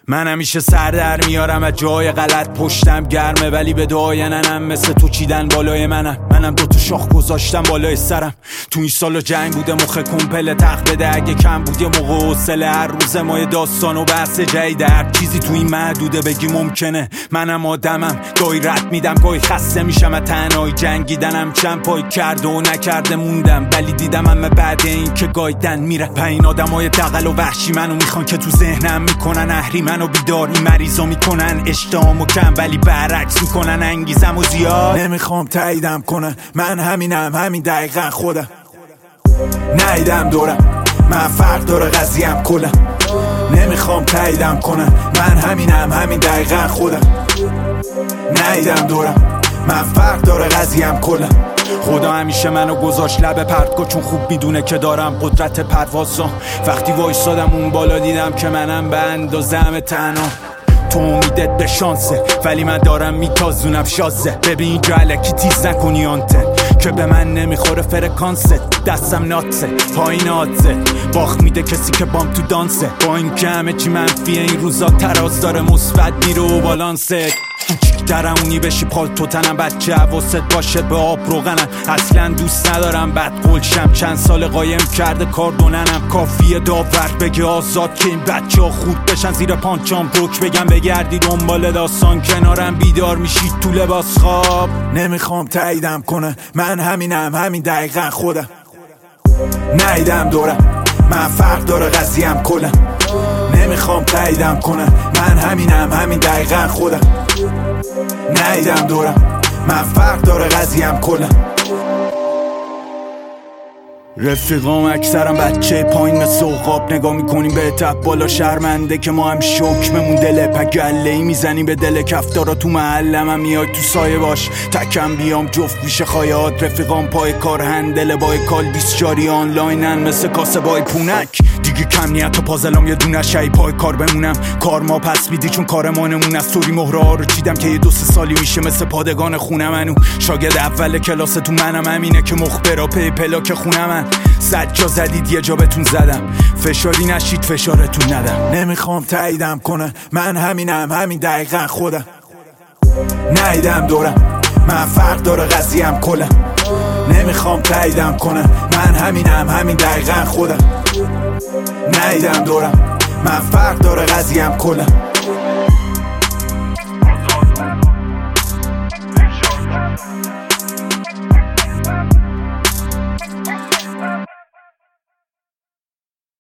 من همیشه سر در میارم از جای غلط، پشتم گرمه ولی به دعای ننم مثل تو چیدن بالای منم دوتا شاخ گذاشتم بالای سرم. تو این سال جنگ بوده مخ کمپل تق بده، اگه کم بود یه موقع حوصله هر روز ما یه داستان و بحث جدید، هر چیزی تو این محدوده بگی ممکنه. منم آدمم، گاهی رد میدم گاهی خسته میشم از تنهایی جنگیدنم، چند پای کرده و نکرده موندم، ولی دیدم همه بعد این که گایدن میره. این آدمای دغل و وحشی منو میخوان که تو ذهنم میکنن اهریمن و بیدار، این مریضا میکنن اشتهامو کم ولی برعکس میکنن انگیزمو زیاد. نمیخوام تاییدم کنن، من همینم، همین دقیقا خودم. نیدم دورم، من فرق داره قضیم کلم. نمیخوام تاییدم کنن، من همینم، همین دقیقا خودم. نیدم دورم، من فرق داره قضیم کلم. خدا همیشه منو گذاشت لب پرتگاه، چون خوب میدونه که دارم قدرت پروازم. وقتی وایسادم اون بالا دیدم که منم به اندازه‌ام تنها. تو امیدت به شانسه ولی من دارم میتازونم شازه. ببین اینجا الکی تیز نکنی آنتن که به من نمیخوره فرکانست. دستم ناتسه پایین آدزه، باخت میده کسی که بام تو دانسه. با این که همه چی منفیه این روزا تراز داره مثبت میره و بالانسه. درمونی بشی پال تو تنم، بچه حواست باشه به آب روغنم. اصلا دوست ندارم بد قلشم، چند سال قایم کرده کاردوننم. کافیه داور بگه آزاد که این بچه ها خود بشن زیر پانچام روک بگم بگردی دنبال داستان، کنارم بیدار میشید تو لباس خواب. نمیخوام تاییدم کنه، من همینم، همین دقیقا خودم. نیدم دورم، من فرق داره قضیم کلم. نمیخوام تاییدم کنه، من همینم، همین دقیقا خودم. نیدم دورم، من فرق داره قضیم کلم. رفیقام اکثرم بچه پایین مثل عقاب، نگاه میکنیم به تب بالا شرمنده که ما هم شکممون دله. پگله‌ای میزنیم به دل کفتارا تو محلم، هم میای تو سایه باش تکم بیام جفت میشه خایات. رفیقام پای کار هندل بای کال 20 جاری آنلاینن مثل کاسه بای پونک. دیگه کم نیت و پازلام یه دونه شایی پای کار بمونم. کار ما پس میدی چون کارمانمون از سوری مهره ها رو چیدم که یه 2-3 سالی میشه مثل پادگان خونه منو. شاگرد اول کلاس تو منم، همینه که مخبرا پی پلاک خونه من. 100 جا زدید یه جا بهتون زدم، فشاری نشید فشارتون ندم. نمیخوام تاییدم کنه، من همینم، همین دقیقا خودم. نیدم دورم، من فرق داره قضیم کلم. نمیخوام تاییدم کنه، من همینم، همین دقیقا خودم. نیدم دورم، من فرق داره قضیم کلم.